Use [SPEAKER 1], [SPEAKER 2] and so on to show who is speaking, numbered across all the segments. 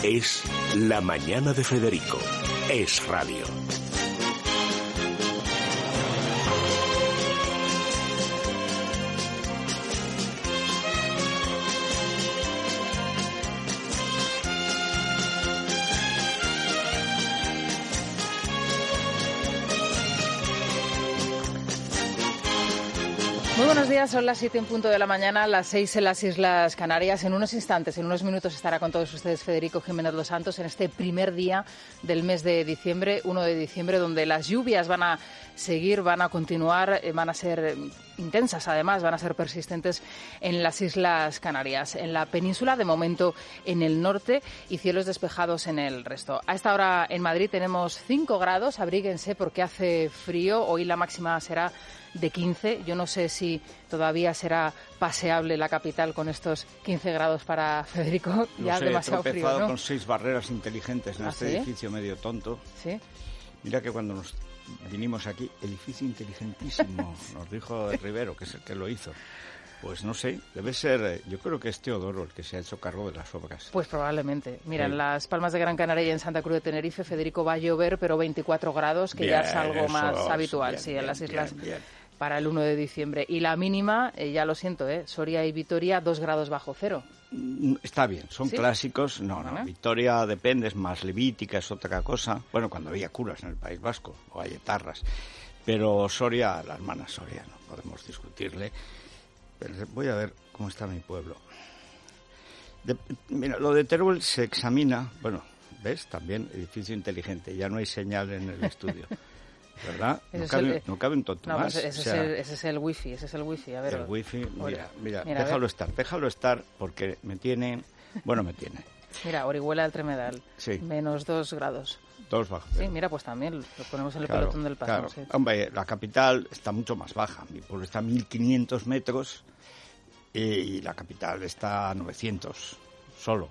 [SPEAKER 1] Es La Mañana de Federico. Es radio.
[SPEAKER 2] Muy buenos días, son las 7 en punto de la mañana, las 6 en las Islas Canarias. En unos instantes, en unos minutos, estará con todos ustedes Federico Jiménez Los Santos en este primer día del mes de diciembre, 1 de diciembre, donde las lluvias van a seguir, van a continuar, van a ser intensas, además, van a ser persistentes en las Islas Canarias. En la península, de momento, en el norte, y cielos despejados en el resto. A esta hora en Madrid tenemos 5 grados, abríguense porque hace frío. Hoy la máxima será de 15. Yo no sé si todavía será paseable la capital con estos 15 grados para Federico. Ya demasiado frío, ¿no? He tropezado
[SPEAKER 3] con 6 barreras inteligentes en este edificio medio tonto.
[SPEAKER 2] Sí.
[SPEAKER 3] Mira que cuando nos vinimos aquí, edificio inteligentísimo, nos dijo Rivero, que es el que lo hizo. Pues no sé, debe ser, yo creo que es Teodoro el que se ha hecho cargo de las obras.
[SPEAKER 2] Pues probablemente. Mira, en Las Palmas de Gran Canaria y en Santa Cruz de Tenerife, Federico, va a llover, pero 24 grados, que bien, ya es algo más habitual, bien, en las islas. Bien. Para el 1 de diciembre. Y la mínima, ya lo siento, Soria y Vitoria, 2 grados bajo cero.
[SPEAKER 3] Está bien, son clásicos. No, Vitoria depende, es más levítica, es otra cosa. Bueno, cuando había curas en el País Vasco, o hay etarras. Pero Soria, la hermana Soria, no podemos discutirle. Pero voy a ver cómo está mi pueblo. Mira, lo de Teruel se examina, bueno, ¿ves? También edificio inteligente, ya no hay señal en el estudio. ¿Verdad? No cabe un tonto más.
[SPEAKER 2] Pues ese es el wifi, a ver.
[SPEAKER 3] El wifi, mira, déjalo estar, porque me tiene.
[SPEAKER 2] Mira, Orihuela del Tremedal, menos 2 grados.
[SPEAKER 3] 2 bajo.
[SPEAKER 2] Sí, mira, pues también lo ponemos en el pelotón del paso.
[SPEAKER 3] Claro. Sí. Hombre, la capital está mucho más baja. Mi pueblo está a 1.500 metros y la capital está a 900 solo.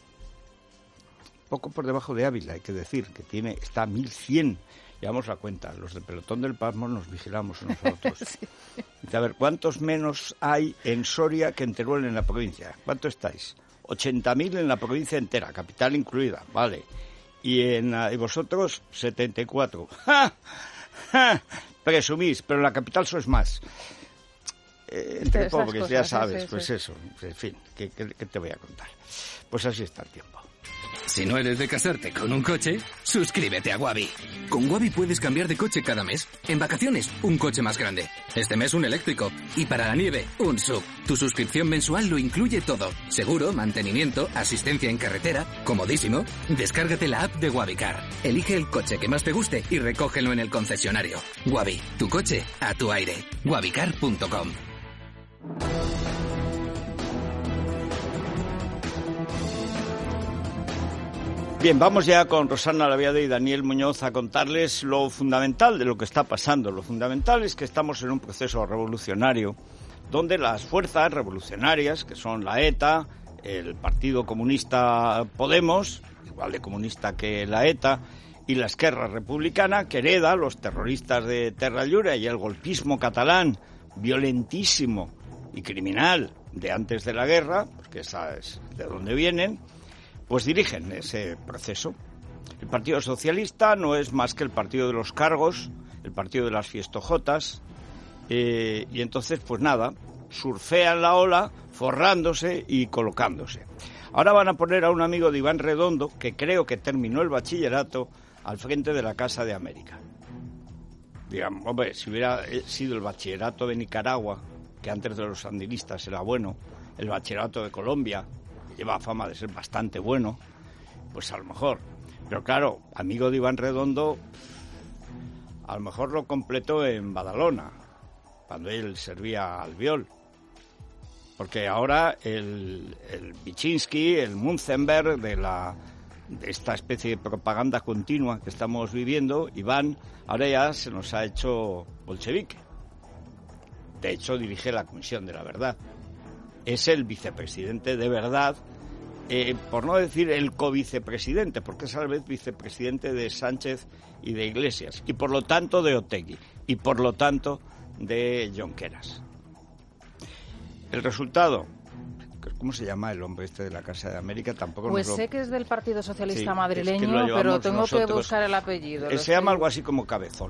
[SPEAKER 3] Poco por debajo de Ávila, hay que decir, que está a 1.100. Llevamos la cuenta, los del pelotón del Pasmo nos vigilamos nosotros. Sí. A ver, ¿cuántos menos hay en Soria que en Teruel en la provincia? ¿Cuánto estáis? 80.000 en la provincia entera, capital incluida, vale. Y vosotros, 74. ¡Ja! ¡Ja! Presumís, pero en la capital sois más. Entre pobres, cosas, ya sabes, sí. Eso. En fin, ¿qué te voy a contar? Pues así está el tiempo.
[SPEAKER 4] Si no eres de casarte con un coche, suscríbete a Wabi. Con Wabi puedes cambiar de coche cada mes. En vacaciones, un coche más grande. Este mes un eléctrico. Y para la nieve, un SUV. Tu suscripción mensual lo incluye todo. Seguro, mantenimiento, asistencia en carretera, comodísimo. Descárgate la app de Wabicar. Elige el coche que más te guste y recógelo en el concesionario. Wabi, tu coche a tu aire. Wabicar.com.
[SPEAKER 3] Bien, vamos ya con Rosana Laviade y Daniel Muñoz a contarles lo fundamental de lo que está pasando. Lo fundamental es que estamos en un proceso revolucionario donde las fuerzas revolucionarias, que son la ETA, el Partido Comunista Podemos, igual de comunista que la ETA, y la Esquerra Republicana, que hereda los terroristas de Terra Llura y el golpismo catalán, violentísimo y criminal de antes de la guerra, porque esa es de donde vienen, pues dirigen ese proceso. El Partido Socialista no es más que el partido de los cargos, el partido de las fiestojotas, y entonces, pues nada, surfean la ola, forrándose y colocándose. Ahora van a poner a un amigo de Iván Redondo, que creo que terminó el bachillerato, al frente de la Casa de América. Digamos, hombre, si hubiera sido el bachillerato de Nicaragua, que antes de los sandinistas era bueno, el bachillerato de Colombia, lleva fama de ser bastante bueno, pues a lo mejor. Pero claro, amigo de Iván Redondo, a lo mejor lo completó en Badalona, cuando él servía al viol. Porque ahora el Vichinsky, el Munzenberg de esta especie de propaganda continua que estamos viviendo, Iván, ahora ya se nos ha hecho bolchevique. De hecho, dirige la Comisión de la Verdad. Es el vicepresidente de verdad, por no decir el covicepresidente, porque es a la vez vicepresidente de Sánchez y de Iglesias, y por lo tanto de Otegi, y por lo tanto de Junqueras. El resultado, ¿cómo se llama el hombre este de la Casa de América? Tampoco
[SPEAKER 2] pues sé que es del Partido Socialista
[SPEAKER 3] sí,
[SPEAKER 2] madrileño,
[SPEAKER 3] es que
[SPEAKER 2] pero tengo
[SPEAKER 3] nosotros.
[SPEAKER 2] que buscar el apellido.
[SPEAKER 3] Se llama algo así como Cabezón.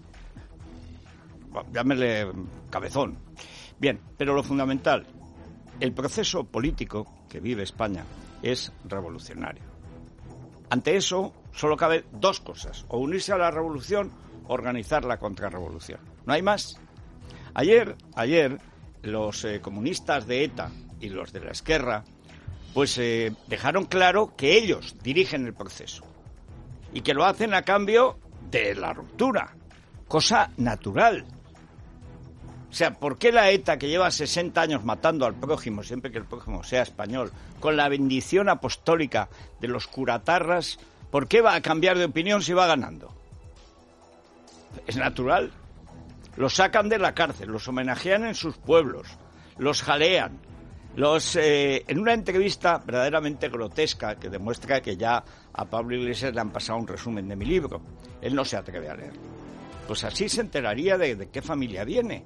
[SPEAKER 3] Llámele Cabezón. Bien, pero lo fundamental, el proceso político que vive España es revolucionario. Ante eso solo cabe dos cosas, o unirse a la revolución o organizar la contrarrevolución. No hay más. Ayer los comunistas de ETA y los de la Esquerra pues dejaron claro que ellos dirigen el proceso y que lo hacen a cambio de la ruptura, cosa natural. O sea, ¿por qué la ETA, que lleva 60 años matando al prójimo, siempre que el prójimo sea español, con la bendición apostólica de los curatarras, ¿por qué va a cambiar de opinión si va ganando? Es natural. Los sacan de la cárcel, los homenajean en sus pueblos, los jalean. En una entrevista verdaderamente grotesca que demuestra que ya a Pablo Iglesias le han pasado un resumen de mi libro. Él no se atreve a leerlo. Pues así se enteraría de qué familia viene.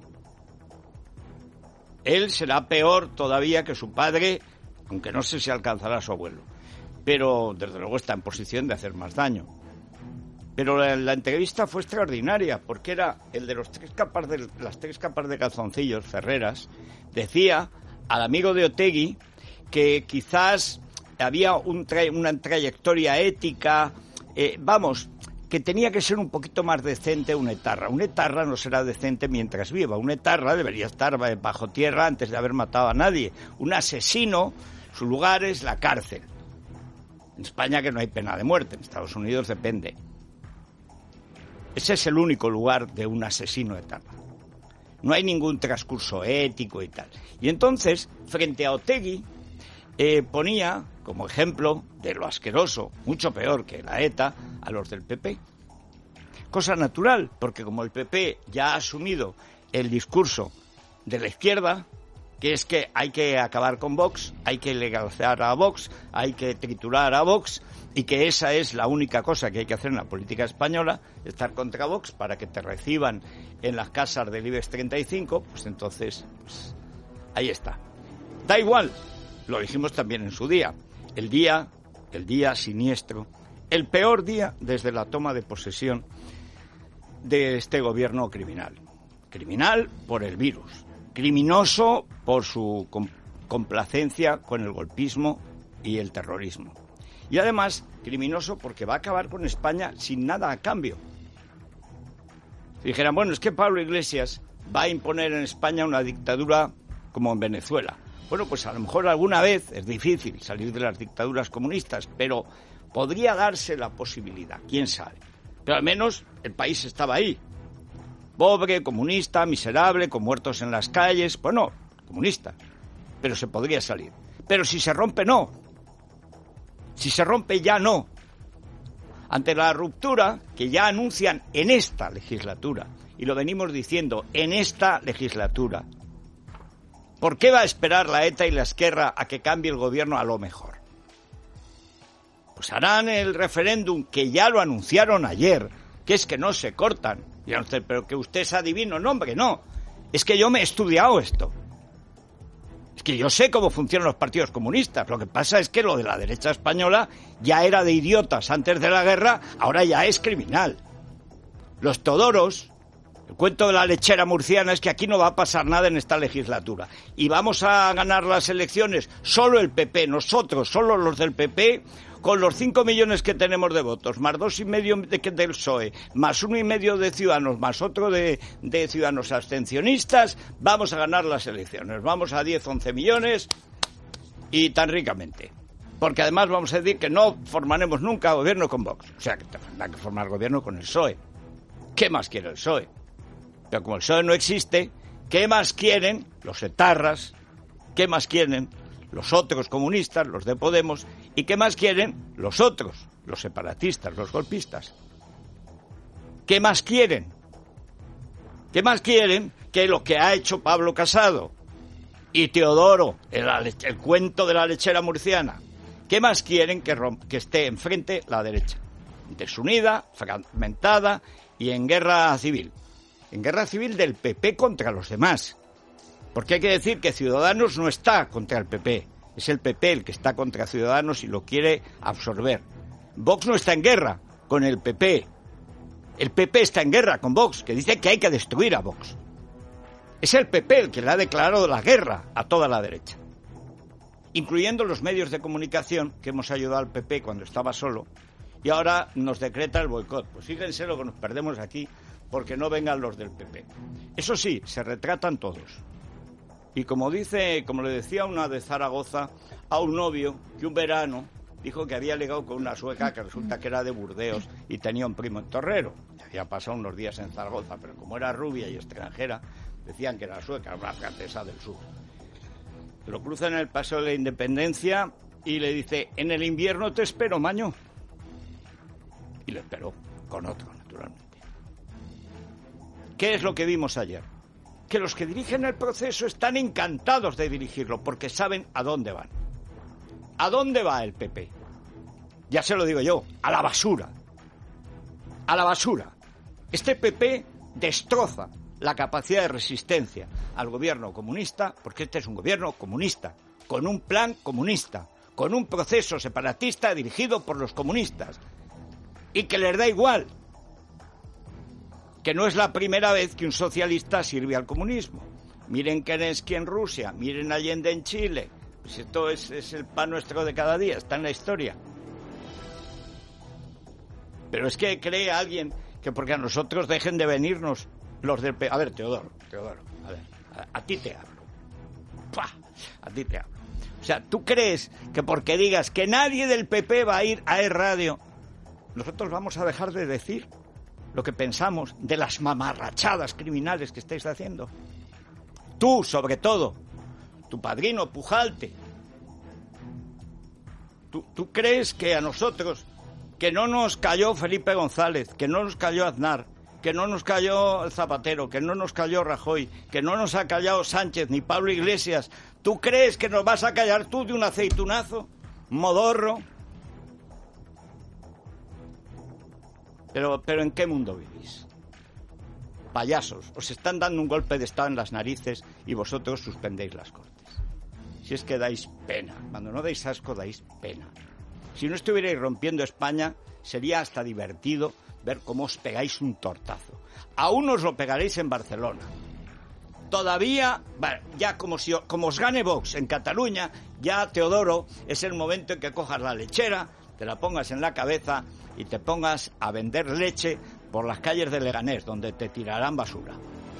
[SPEAKER 3] Él será peor todavía que su padre, aunque no sé si alcanzará a su abuelo. Pero, desde luego, está en posición de hacer más daño. Pero la entrevista fue extraordinaria, porque era el de las tres capas de calzoncillos, Ferreras, decía al amigo de Otegi que quizás había una trayectoria ética, que tenía que ser un poquito más decente un etarra. Un etarra no será decente mientras viva. Un etarra debería estar bajo tierra antes de haber matado a nadie. Un asesino, su lugar es la cárcel. En España, que no hay pena de muerte, en Estados Unidos depende. Ese es el único lugar de un asesino etarra. No hay ningún transcurso ético y tal. Y entonces, frente a Otegi, ponía como ejemplo de lo asqueroso, mucho peor que la ETA, a los del PP. Cosa natural, porque como el PP ya ha asumido el discurso de la izquierda, que es que hay que acabar con Vox, hay que legalizar a Vox, hay que triturar a Vox, y que esa es la única cosa que hay que hacer en la política española, estar contra Vox para que te reciban en las casas del IBEX 35, pues entonces, ahí está. Da igual, lo dijimos también en su día, el día siniestro, el peor día desde la toma de posesión de este gobierno criminal. Criminal por el virus, criminoso por su complacencia con el golpismo y el terrorismo. Y además, criminoso porque va a acabar con España sin nada a cambio. Si dijeran, bueno, es que Pablo Iglesias va a imponer en España una dictadura como en Venezuela. Bueno, pues a lo mejor alguna vez es difícil salir de las dictaduras comunistas, pero podría darse la posibilidad, quién sabe. Pero al menos el país estaba ahí. Pobre, comunista, miserable, con muertos en las calles. Bueno, comunista, pero se podría salir. Pero si se rompe, no. Si se rompe, ya no. Ante la ruptura que ya anuncian en esta legislatura, y lo venimos diciendo, en esta legislatura, ¿por qué va a esperar la ETA y la Esquerra a que cambie el gobierno a lo mejor? Pues harán el referéndum que ya lo anunciaron ayer, que es que no se cortan. Dirán usted, pero que usted es adivino. No, hombre, no. Es que yo me he estudiado esto. Es que yo sé cómo funcionan los partidos comunistas. Lo que pasa es que lo de la derecha española ya era de idiotas antes de la guerra, ahora ya es criminal. Los todoros, el cuento de la lechera murciana es que aquí no va a pasar nada en esta legislatura. Y vamos a ganar las elecciones solo el PP, nosotros, solo los del PP, con los 5 millones que tenemos de votos, más 2,5 del PSOE, más 1,5 de Ciudadanos, más otro de Ciudadanos abstencionistas, vamos a ganar las elecciones. Vamos a 10, 11 millones y tan ricamente. Porque además vamos a decir que no formaremos nunca gobierno con Vox. O sea, que tendrá que formar gobierno con el PSOE. ¿Qué más quiere el PSOE? Pero como el PSOE no existe, ¿qué más quieren los etarras? ¿Qué más quieren los otros comunistas, los de Podemos? ¿Y qué más quieren los otros, los separatistas, los golpistas? ¿Qué más quieren? ¿Qué más quieren que lo que ha hecho Pablo Casado y Teodoro, el cuento de la lechera murciana? ¿Qué más quieren que esté enfrente la derecha? Desunida, fragmentada y en guerra civil. En guerra civil del PP contra los demás. Porque hay que decir que Ciudadanos no está contra el PP. Es el PP el que está contra Ciudadanos y lo quiere absorber. Vox no está en guerra con el PP. El PP está en guerra con Vox, que dice que hay que destruir a Vox. Es el PP el que le ha declarado la guerra a toda la derecha, incluyendo los medios de comunicación que hemos ayudado al PP cuando estaba solo, y ahora nos decreta el boicot. Pues fíjense lo que nos perdemos aquí porque no vengan los del PP. Eso sí, se retratan todos. Y como le decía una de Zaragoza a un novio que un verano dijo que había ligado con una sueca que resulta que era de Burdeos y tenía un primo en Torrero. Había pasado unos días en Zaragoza, pero como era rubia y extranjera, decían que era sueca, una francesa del sur. Lo cruza en el Paseo de la Independencia y le dice: en el invierno te espero, maño. Y le esperó, con otro, naturalmente. ¿Qué es lo que vimos ayer? Que los que dirigen el proceso están encantados de dirigirlo porque saben a dónde van. ¿A dónde va el PP? Ya se lo digo yo, a la basura. A la basura. Este PP destroza la capacidad de resistencia al gobierno comunista, porque este es un gobierno comunista, con un plan comunista, con un proceso separatista dirigido por los comunistas, y que les da igual, que no es la primera vez que un socialista sirve al comunismo. Miren Kerensky en Rusia, miren Allende en Chile. Pues esto es el pan nuestro de cada día, está en la historia. Pero es que cree alguien que porque a nosotros dejen de venirnos los del PP... A ver, Teodoro, a ver, a ti te hablo. ¡Pah! A ti te hablo. O sea, ¿tú crees que porque digas que nadie del PP va a ir a E-Radio, nosotros vamos a dejar de decir lo que pensamos de las mamarrachadas criminales que estáis haciendo? Tú, sobre todo, tu padrino Pujalte. ¿Tú crees que a nosotros, que no nos cayó Felipe González, que no nos cayó Aznar, que no nos cayó Zapatero, que no nos cayó Rajoy, que no nos ha callado Sánchez ni Pablo Iglesias, ¿tú crees que nos vas a callar tú de un aceitunazo, modorro? Pero ¿en qué mundo vivís? Payasos, os están dando un golpe de estado en las narices y vosotros suspendéis las Cortes. Si es que dais pena, cuando no dais asco dais pena. Si no estuvierais rompiendo España, sería hasta divertido ver cómo os pegáis un tortazo. Aún os lo pegaréis en Barcelona. Todavía, ya como os gane Vox en Cataluña, ya, Teodoro, es el momento en que cojas la lechera, te la pongas en la cabeza y te pongas a vender leche por las calles de Leganés, donde te tirarán basura.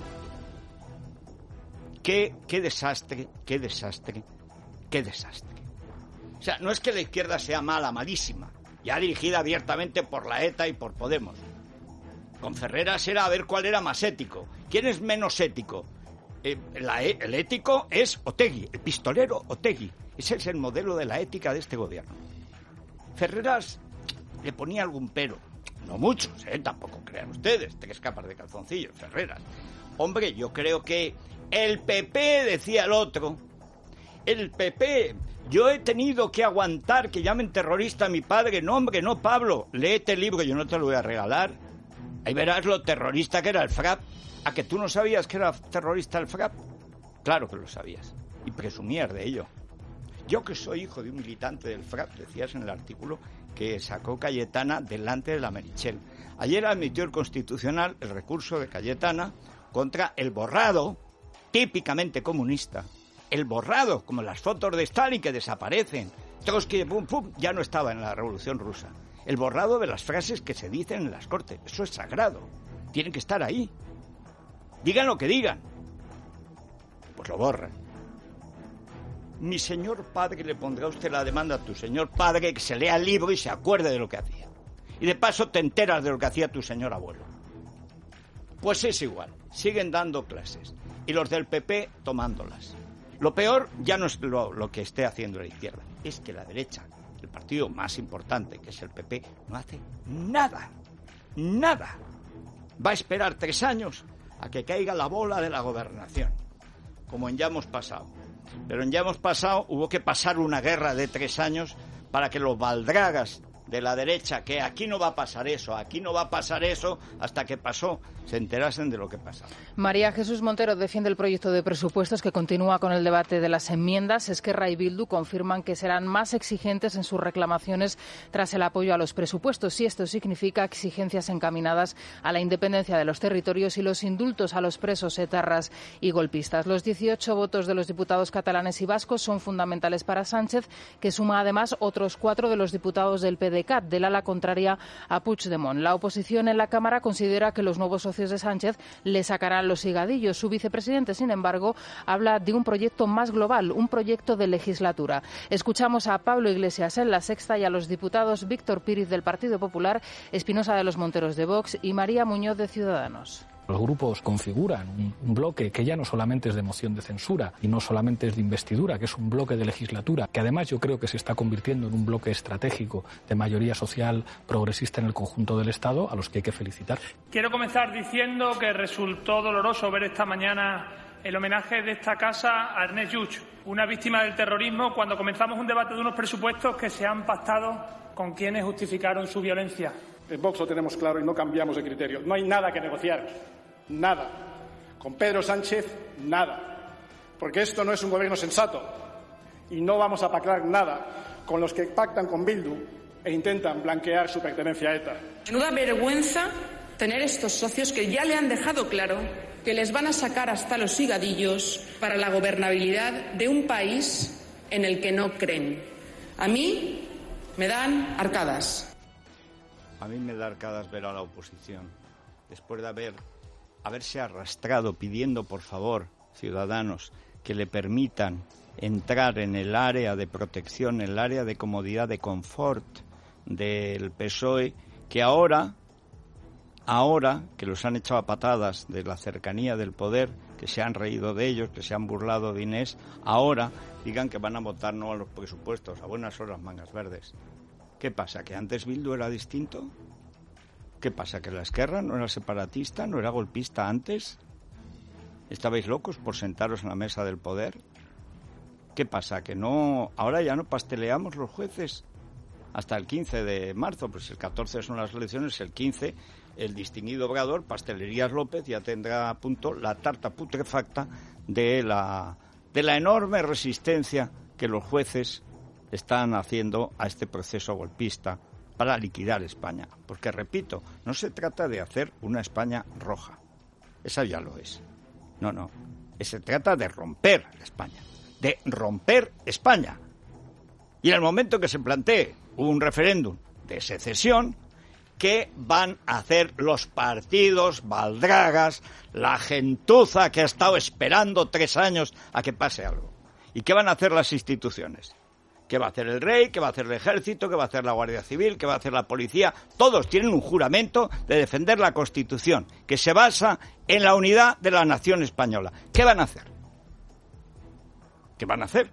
[SPEAKER 3] Qué desastre, qué desastre, qué desastre. O sea, no es que la izquierda sea mala, malísima, ya dirigida abiertamente por la ETA y por Podemos. Con Ferreras era a ver cuál era más ético. ¿Quién es menos ético? El ético es Otegi, el pistolero Otegi. Ese es el modelo de la ética de este gobierno. Ferreras le ponía algún pero. No muchos, tampoco crean ustedes. 3 capas de calzoncillos, Ferreras. Hombre, yo creo que el PP, decía el otro, el PP, yo he tenido que aguantar que llamen terrorista a mi padre. No, hombre, no, Pablo, léete el libro, yo no te lo voy a regalar. Ahí verás lo terrorista que era el FRAP. ¿A que tú no sabías que era terrorista el FRAP? Claro que lo sabías, y presumías de ello. Yo, que soy hijo de un militante del FRAP, decías en el artículo que sacó Cayetana delante de la Meritxell. Ayer admitió el Constitucional el recurso de Cayetana contra el borrado, típicamente comunista, el borrado, como las fotos de Stalin que desaparecen, Trotsky, pum, pum, ya no estaba en la Revolución Rusa. El borrado de las frases que se dicen en las Cortes, eso es sagrado, tienen que estar ahí. Digan lo que digan, pues lo borran. Mi señor padre, le pondrá usted la demanda a tu señor padre, que se lea el libro y se acuerde de lo que hacía. Y de paso te enteras de lo que hacía tu señor abuelo. Pues es igual, siguen dando clases. Y los del PP tomándolas. Lo peor ya no es lo que esté haciendo la izquierda, es que la derecha, el partido más importante, que es el PP, no hace nada. Nada. Va a esperar 3 años a que caiga la bola de la gobernación, como en Ya hemos pasado. Pero en Ya hemos pasado hubo que pasar una guerra de 3 años para que los baldragas de la derecha, que aquí no va a pasar eso, hasta que pasó, se enterasen de lo que pasaba.
[SPEAKER 2] María Jesús Montero defiende el proyecto de presupuestos que continúa con el debate de las enmiendas. Esquerra y Bildu confirman que serán más exigentes en sus reclamaciones tras el apoyo a los presupuestos, y esto significa exigencias encaminadas a la independencia de los territorios y los indultos a los presos etarras y golpistas. Los 18 votos de los diputados catalanes y vascos son fundamentales para Sánchez, que suma además otros 4 de los diputados del PDeCAT, del ala contraria a Puigdemont. La oposición en la Cámara considera que los nuevos socios de Sánchez le sacarán los higadillos. Su vicepresidente, sin embargo, habla de un proyecto más global, un proyecto de legislatura. Escuchamos a Pablo Iglesias en La Sexta y a los diputados Víctor Píriz del Partido Popular, Espinosa de los Monteros de Vox y María Muñoz de Ciudadanos.
[SPEAKER 5] Los grupos configuran un bloque que ya no solamente es de moción de censura y no solamente es de investidura, que es un bloque de legislatura, que además yo creo que se está convirtiendo en un bloque estratégico de mayoría social progresista en el conjunto del Estado, a los que hay que felicitar.
[SPEAKER 6] Quiero comenzar diciendo que resultó doloroso ver esta mañana el homenaje de esta casa a Ernest Lluch, una víctima del terrorismo, cuando comenzamos un debate de unos presupuestos que se han pactado con quienes justificaron su violencia.
[SPEAKER 7] En Vox lo tenemos claro y no cambiamos de criterio. No hay nada que negociar. Nada. Con Pedro Sánchez, nada. Porque esto no es un gobierno sensato. Y no vamos a pactar nada con los que pactan con Bildu e intentan blanquear su pertenencia a ETA.
[SPEAKER 8] Menuda vergüenza tener estos socios que ya le han dejado claro que les van a sacar hasta los higadillos para la gobernabilidad de un país en el que no creen. A mí me dan arcadas.
[SPEAKER 3] A mí me da arcadas ver a la oposición, después de haberse arrastrado pidiendo, por favor, ciudadanos, que le permitan entrar en el área de protección, el área de comodidad, de confort del PSOE, que ahora que los han echado a patadas de la cercanía del poder, que se han reído de ellos, que se han burlado de Inés, ahora digan que van a votar no a los presupuestos, a buenas horas, mangas verdes. ¿Qué pasa? ¿Que antes Bildu era distinto? ¿Qué pasa? ¿Que la Esquerra no era separatista, no era golpista antes? ¿Estabais locos por sentaros en la mesa del poder? ¿Qué pasa? ¿Que no ahora ya no pasteleamos los jueces? Hasta el 15 de marzo, pues el 14 son las elecciones, el 15 el distinguido obrador, Pastelerías López, ya tendrá a punto la tarta putrefacta de la enorme resistencia que los jueces están haciendo a este proceso golpista para liquidar España. Porque, repito, no se trata de hacer una España roja. Esa ya lo es. No. Se trata de romper España. De romper España. Y en el momento que se plantee un referéndum de secesión, ¿qué van a hacer los partidos baldragas, la gentuza que ha estado esperando 3 años a que pase algo? ¿Y qué van a hacer las instituciones? ¿Qué va a hacer el rey? ¿Qué va a hacer el ejército? ¿Qué va a hacer la Guardia Civil? ¿Qué va a hacer la policía? Todos tienen un juramento de defender la Constitución, que se basa en la unidad de la nación española. ¿Qué van a hacer? ¿Qué van a hacer?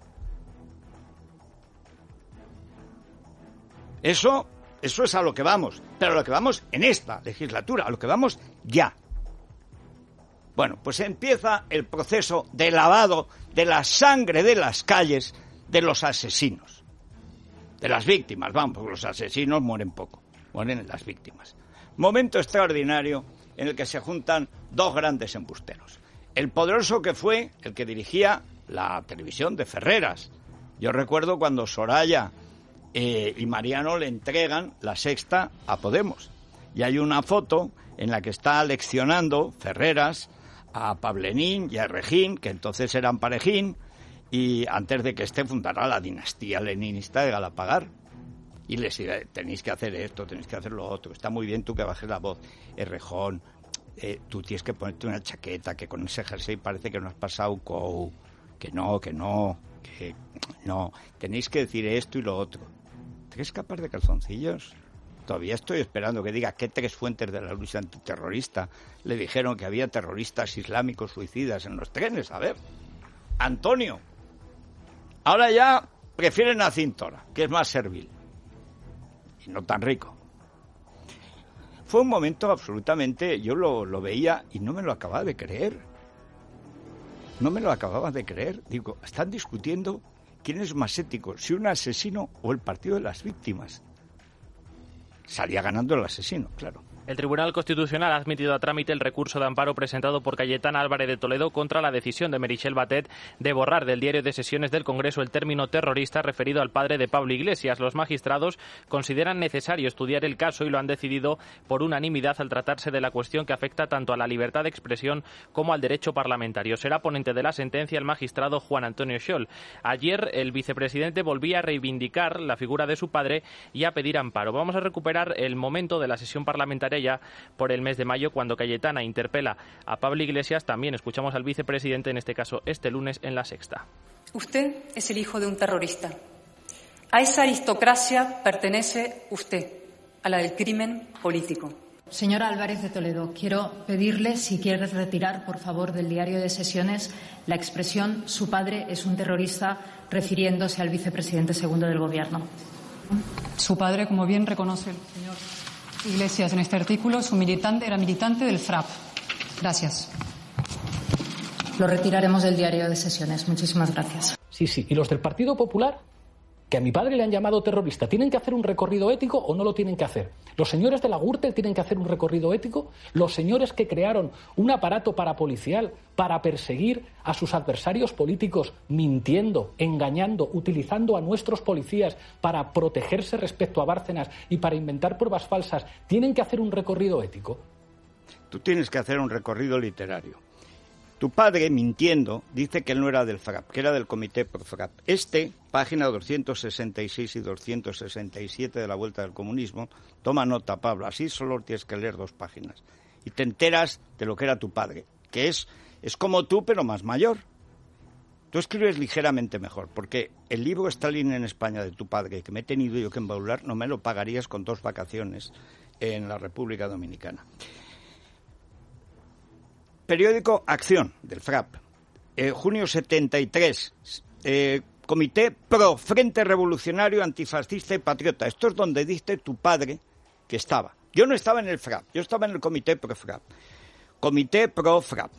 [SPEAKER 3] Eso es a lo que vamos, pero a lo que vamos en esta legislatura, a lo que vamos ya. Bueno, pues empieza el proceso de lavado de la sangre de las calles de los asesinos, de las víctimas, vamos, porque los asesinos mueren poco, mueren las víctimas. Momento extraordinario en el que se juntan 2 grandes embusteros. El poderoso que fue el que dirigía la televisión de Ferreras. Yo recuerdo cuando Soraya y Mariano le entregan La Sexta a Podemos. Y hay una foto en la que está leccionando Ferreras a Pablenín y a Regín, que entonces eran parejín, y antes de que fundara la dinastía leninista de Galapagar. Y les diré, tenéis que hacer esto, tenéis que hacer lo otro. Está muy bien tú que bajes la voz. Errejón, tú tienes que ponerte una chaqueta, que con ese jersey parece que no has pasado COU. Que no. Tenéis que decir esto y lo otro. ¿Tres capas de calzoncillos? Todavía estoy esperando que diga qué 3 fuentes de la lucha antiterrorista le dijeron que había terroristas islámicos suicidas en los trenes. A ver, Antonio. Ahora ya prefieren a Cintora, que es más servil y no tan rico. Fue un momento absolutamente, yo lo veía y no me lo acababa de creer. Digo, están discutiendo quién es más ético, si un asesino o el partido de las víctimas. salía ganando el asesino, claro.
[SPEAKER 9] El Tribunal Constitucional ha admitido a trámite el recurso de amparo presentado por Cayetana Álvarez de Toledo contra la decisión de Meritxell Batet de borrar del diario de sesiones del Congreso el término terrorista referido al padre de Pablo Iglesias. Los magistrados consideran necesario estudiar el caso y lo han decidido por unanimidad al tratarse de la cuestión que afecta tanto a la libertad de expresión como al derecho parlamentario. Será ponente de la sentencia el magistrado Juan Antonio Scholl. Ayer el vicepresidente volvía a reivindicar la figura de su padre y a pedir amparo. Vamos a recuperar el momento de la sesión parlamentaria ya por el mes de mayo, cuando Cayetana interpela a Pablo Iglesias. También escuchamos al vicepresidente, en este caso este lunes, en La Sexta.
[SPEAKER 10] Usted es el hijo de un terrorista. A esa aristocracia pertenece usted, a la del crimen político.
[SPEAKER 11] Señora Álvarez de Toledo, quiero pedirle si quiere retirar, por favor, del diario de sesiones la expresión «su padre es un terrorista», refiriéndose al vicepresidente segundo del Gobierno.
[SPEAKER 10] Su padre, como bien reconoce el señor Iglesias en este artículo, era militante del FRAP. Gracias.
[SPEAKER 11] Lo retiraremos del diario de sesiones. Muchísimas gracias.
[SPEAKER 5] Sí. ¿Y los del Partido Popular? Que a mi padre le han llamado terrorista. ¿Tienen que hacer un recorrido ético o no lo tienen que hacer? ¿Los señores de la Gürtel tienen que hacer un recorrido ético? ¿Los señores que crearon un aparato parapolicial para perseguir a sus adversarios políticos mintiendo, engañando, utilizando a nuestros policías para protegerse respecto a Bárcenas y para inventar pruebas falsas, tienen que hacer un recorrido ético?
[SPEAKER 3] Tú tienes que hacer un recorrido literario. Tu padre, mintiendo, dice que él no era del FRAP, que era del Comité Pro FRAP. Página 266 y 267 de la Vuelta del Comunismo, toma nota, Pablo, así solo tienes que leer 2 páginas. Y te enteras de lo que era tu padre, que es como tú, pero más mayor. Tú escribes ligeramente mejor, porque el libro Stalin en España de tu padre, que me he tenido yo que embaular, no me lo pagarías con 2 vacaciones en la República Dominicana. Periódico Acción, del FRAP, junio 73, Comité Pro Frente Revolucionario Antifascista y Patriota. Esto es donde dice tu padre que estaba. Yo no estaba en el FRAP, yo estaba en el Comité Pro FRAP. Comité Pro FRAP.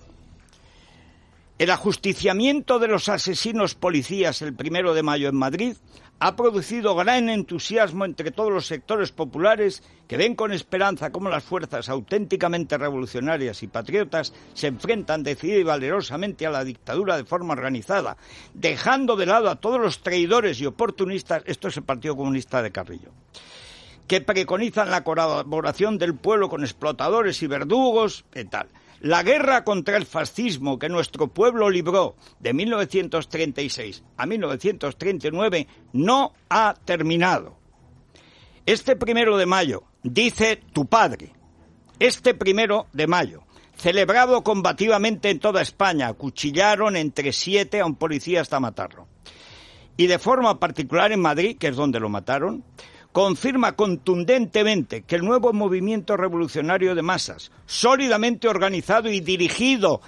[SPEAKER 3] El ajusticiamiento de los asesinos policías el 1 de mayo en Madrid ha producido gran entusiasmo entre todos los sectores populares que ven con esperanza cómo las fuerzas auténticamente revolucionarias y patriotas se enfrentan decidida y valerosamente a la dictadura de forma organizada, dejando de lado a todos los traidores y oportunistas, esto es el Partido Comunista de Carrillo, que preconizan la colaboración del pueblo con explotadores y verdugos, ¿qué tal? La guerra contra el fascismo que nuestro pueblo libró de 1936 a 1939 no ha terminado. Este 1 de mayo, dice tu padre, este 1 de mayo, celebrado combativamente en toda España, acuchillaron entre 7 a un policía hasta matarlo. Y de forma particular en Madrid, que es donde lo mataron, confirma contundentemente que el nuevo movimiento revolucionario de masas, sólidamente organizado y dirigido,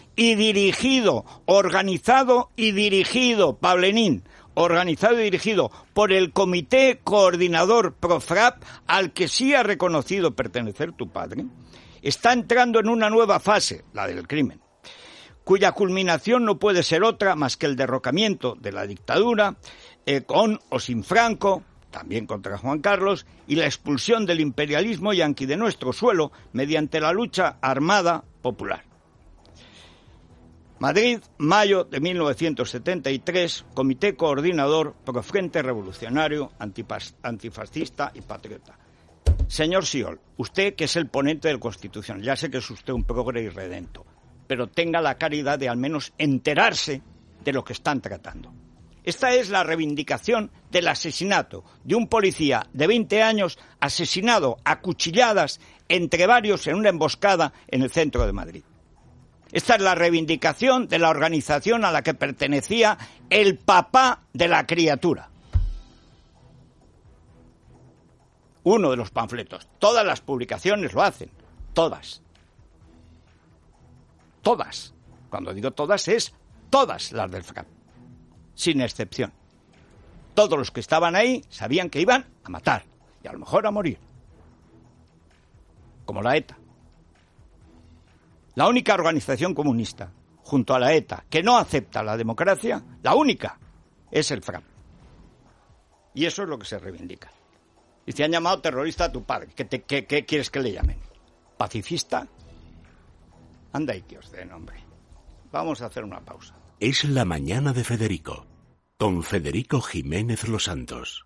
[SPEAKER 3] organizado y dirigido, Pablenín, organizado y dirigido por el Comité Coordinador Pro-FRAP, al que sí ha reconocido pertenecer tu padre, está entrando en una nueva fase, la del crimen, cuya culminación no puede ser otra más que el derrocamiento de la dictadura, con o sin Franco, también contra Juan Carlos, y la expulsión del imperialismo yanqui de nuestro suelo mediante la lucha armada popular. Madrid, mayo de 1973, Comité Coordinador Pro Frente Revolucionario, Antifascista y Patriota. Señor Siool, usted que es el ponente del Constitucional, ya sé que es usted un progre irredento, pero tenga la caridad de al menos enterarse de lo que están tratando. Esta es la reivindicación del asesinato de un policía de 20 años asesinado a cuchilladas entre varios en una emboscada en el centro de Madrid. Esta es la reivindicación de la organización a la que pertenecía el papá de la criatura. Uno de los panfletos. Todas las publicaciones lo hacen. Todas. Todas. Cuando digo todas es todas las del FRAP. Sin excepción. Todos los que estaban ahí sabían que iban a matar y a lo mejor a morir. Como la ETA. La única organización comunista, junto a la ETA, que no acepta la democracia, la única, es el FRAP. Y eso es lo que se reivindica. Y te han llamado terrorista a tu padre. ¿Qué quieres que le llamen? ¿Pacifista? Anda y que os den, hombre. Vamos a hacer una pausa.
[SPEAKER 1] Es la mañana de Federico, con Federico Jiménez Los Santos.